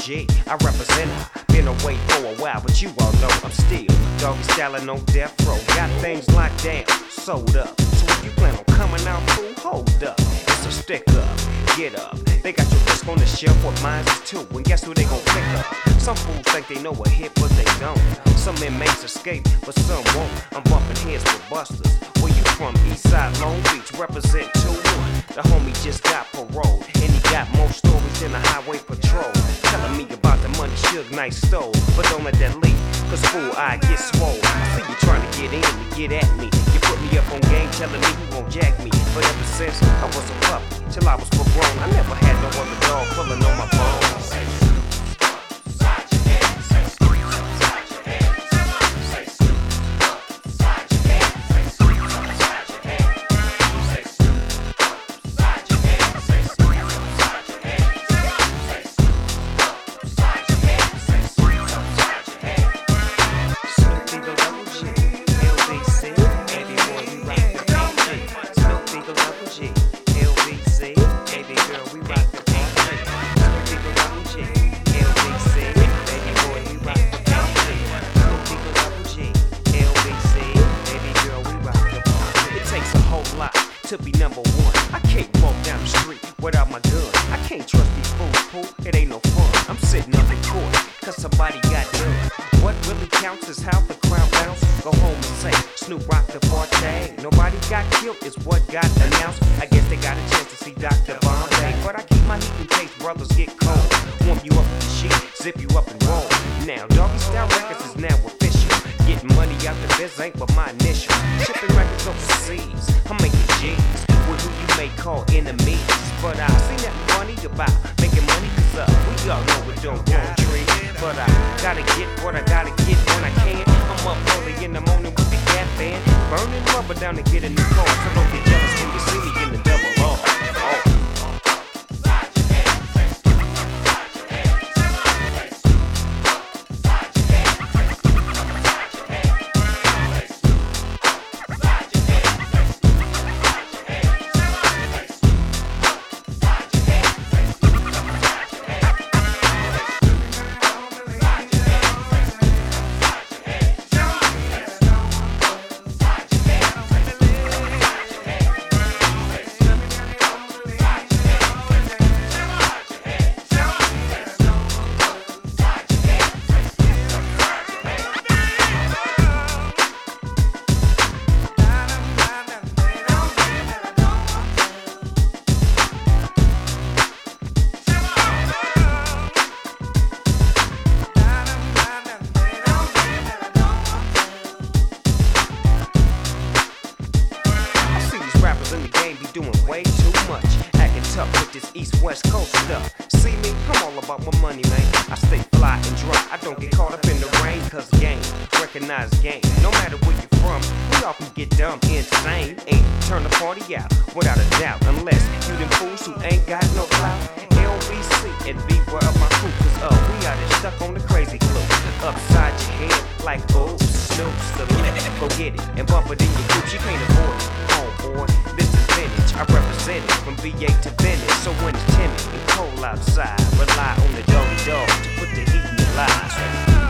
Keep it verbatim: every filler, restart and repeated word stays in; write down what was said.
G. I represent her. Been away for a while, but you all know I'm still doggy styling on death row. Got things locked down, sold up. So if you plan on coming out, fool, hold up. It's a stick up, get up. They got your risk on the shelf, what mine is too. And guess who they gon' pick up? Some fools think they know a hit, but they don't. Some inmates escape, but some won't. I'm bumping heads with busters. Where you from? Eastside, Long Beach, represent two one. The homie just got parole, and he got more stories than a highway patrol. Telling me about the money Suge Knight stole, but don't let that leak, cause fool, I get swole. I see you trying to get in and get at me. You put me up on game, telling me you gon' jack me. But ever since I was a pup, till I was full grown, I never had no other dog pulling on my bones. To be number one, I can't walk down the street without my gun. I can't trust these fools, fool, it ain't no fun. I'm sitting up in court, cause somebody got done. What really counts is how the crowd bounce. Go home and say, Snoop rock the party. Nobody got killed is what got announced. I guess they got a chance to see Doctor Bombay. But I keep my heat in case brothers get cold. Warm you up with the sheet, zip you up and roll. Now, Doggy Style Records is now official. Getting money out the biz ain't but my initial. Shipping records overseas, I'm making G's with who you may call enemies. But I see nothing funny about making money, cause uh, we all know it don't go tree. But I gotta get what I gotta get when I can. I'm up early in the morning with the Gap band, burning rubber down to get a new car. So don't get jealous when you see me in the double R. Oh. In the game be doing way too much, acting tough with this east-west coast stuff. See me, I'm all about my money, man. I stay fly and dry, I don't get caught up in the rain. Cause game, recognize game. No matter where you're from, we all can get dumb, insane, and turn the party out without a doubt. Unless you them fools who ain't got no clout. L B C and B were up my crew, cause uh, we out there stuck on the crazy glue. Upside your head like oops, Snoop, salute. Go get it and bump it in your group, you can't afford it. Boy, this is vintage, I represent it from V eight to Venice. So when it's timid and cold outside, rely on the doggy dog to put the heat in your lives.